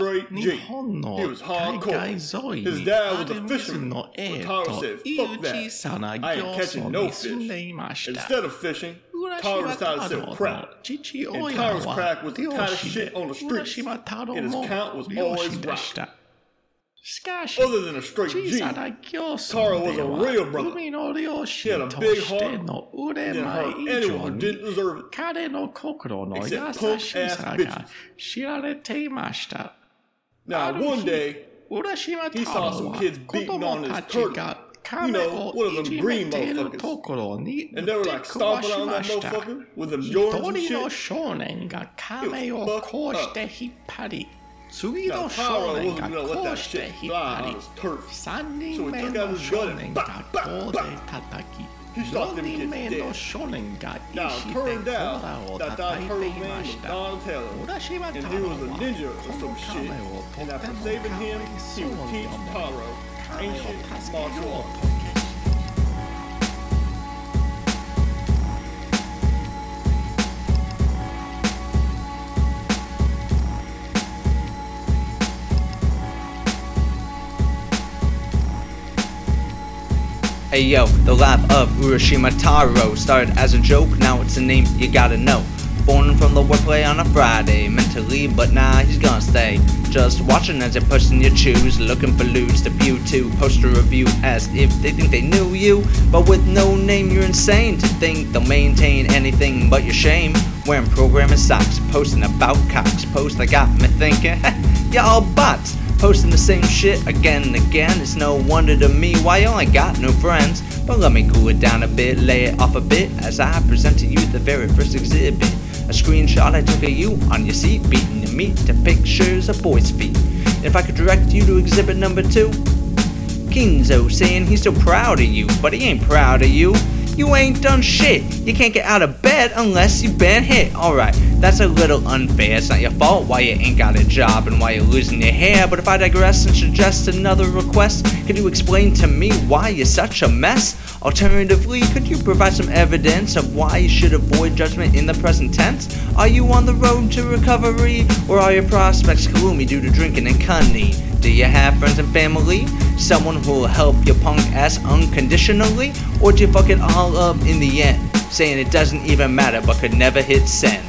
straight G. He was hardcore. His dad was a fisherman, but Taro said, fuck that. I ain't catching no fish. Instead of fishing, Taro decided to sell crack. And Taro's crack was the kind of shit on the streets, and his count was always right. Other than a straight G, Taro was a real brother. He had a big heart and didn't hurt anyone who didn't deserve it. Except punk-ass bitches. Now, one day, he saw some kids beating on his turtle. You know, one of them green motherfuckers. And they were like stomping on that motherfucker with them Jordans and shit. Now, Taro wasn't gonna let that shit fly on his turf. So he took out his gun and bop, bop, bop. He shot them kids dead. Now, it turned out that turtle name was Donatello, and he was a ninja or some shit, and after saving him, he would teach Taro ancient martial arts. Hey yo, the life of Urashima Taro started as a joke, now it's a name you gotta know. Born from the wordplay on a Friday, meant to leave but nah, he's gonna stay. Just watching as you're pushing your shoes, looking for loot to view to post a review as if they think they knew you. But with no name you're insane to think they'll maintain anything but your shame. Wearing programming socks, posting about cocks, post that got me thinking, you're all bots. Posting the same shit again and again. It's no wonder to me why you only got no friends. But let me cool it down a bit, lay it off a bit, as I present to you the very first exhibit. A screenshot I took of you on your seat, beating your meat to pictures of boys' feet. If I could direct you to exhibit number 2, Kinzo saying he's so proud of you, but he ain't proud of you. You ain't done shit. You can't get out of bed unless you've been hit. Alright, that's a little unfair. It's not your fault why you ain't got a job and why you're losing your hair. But if I digress and suggest another request, could you explain to me why you're such a mess? Alternatively, could you provide some evidence of why you should avoid judgment in the present tense? Are you on the road to recovery, or are your prospects gloomy due to drinking and cunning? Do you have friends and family? Someone who'll help your punk ass unconditionally? Or do you fuck it all up in the end, saying it doesn't even matter but could never hit send?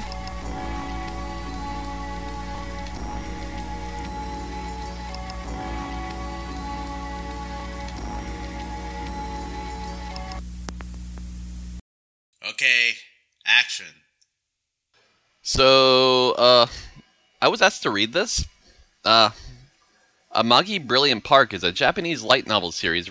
Okay, action. So, I was asked to read this. Amagi Brilliant Park is a Japanese light novel series